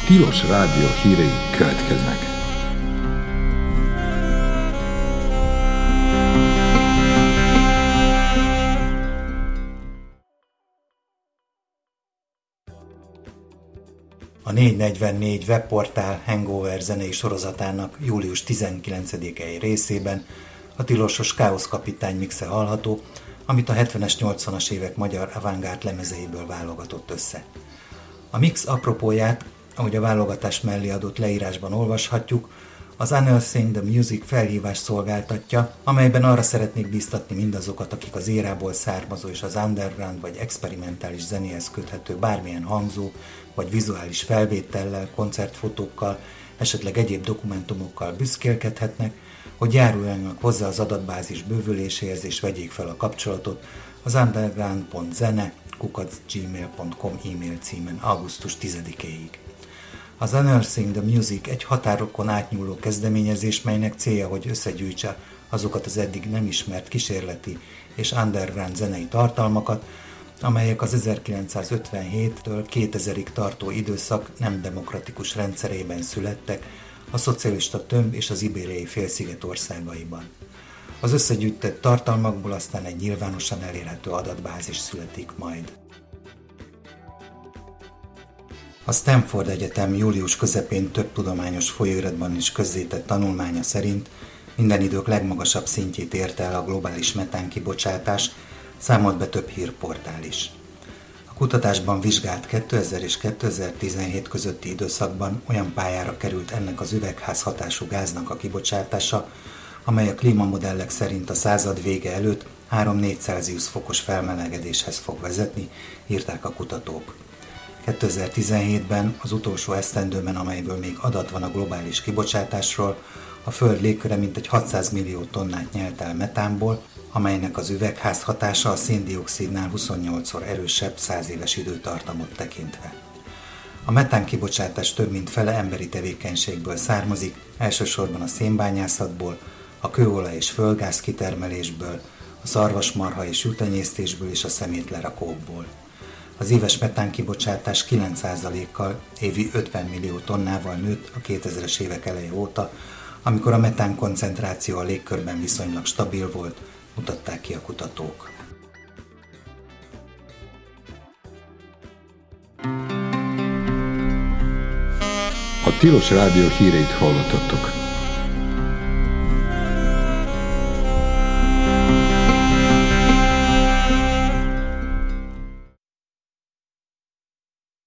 Tilos Rádió hírei következnek. A 444 webportál Hangover zenei sorozatának július 19-i részében a tilosos Káosz kapitány mixe hallható, amit a 70-es, 80-as évek magyar avantgárd lemezeiből válogatott össze. A mix apropóját, ahogy a válogatás mellé adott leírásban olvashatjuk, az Unearthing the Music felhívás szolgáltatja, amelyben arra szeretnék bíztatni mindazokat, akik az érából származó és az underground vagy experimentális zenéhez köthető bármilyen hangzó vagy vizuális felvétellel, koncertfotókkal, esetleg egyéb dokumentumokkal büszkélkedhetnek, hogy járuljanak hozzá az adatbázis bővüléséhez és vegyék fel a kapcsolatot az underground.zene@gmail.com e-mail címen augusztus 10-éig. Az Unearthing the Music egy határokon átnyúló kezdeményezés, melynek célja, hogy összegyűjtse azokat az eddig nem ismert kísérleti és underground zenei tartalmakat, amelyek az 1957-től 2000-ig tartó időszak nem demokratikus rendszerében születtek a szocialista tömb és az ibériai félsziget országaiban. Az összegyűjtett tartalmakból aztán egy nyilvánosan elérhető adatbázis születik majd. A Stanford Egyetem július közepén több tudományos folyóiratban is közzétett tanulmánya szerint minden idők legmagasabb szintjét érte el a globális metánkibocsátás, számolt be több hírportál is. A kutatásban vizsgált 2000 és 2017 közötti időszakban olyan pályára került ennek az üvegházhatású gáznak a kibocsátása, amely a klímamodellek szerint a század vége előtt 3-4 Celsius fokos felmelegedéshez fog vezetni, írták a kutatók. 2017-ben, az utolsó esztendőben, amelyből még adat van a globális kibocsátásról, a Föld légköre mintegy 600 millió tonnát nyelt el metánból, amelynek az üvegházhatása a széndioxidnál 28-szor erősebb 100 éves időtartamot tekintve. A metán kibocsátás több mint fele emberi tevékenységből származik, elsősorban a szénbányászatból, a kőolaj és földgáz kitermelésből, a szarvasmarha és juhtenyésztésből és a szemétlerakókból. Az éves metánkibocsátás 9%-kal, évi 50 millió tonnával nőtt a 2000-es évek eleje óta, amikor a metán koncentráció a légkörben viszonylag stabil volt, mutatták ki a kutatók. A Tilos Rádió híreit hallottattok.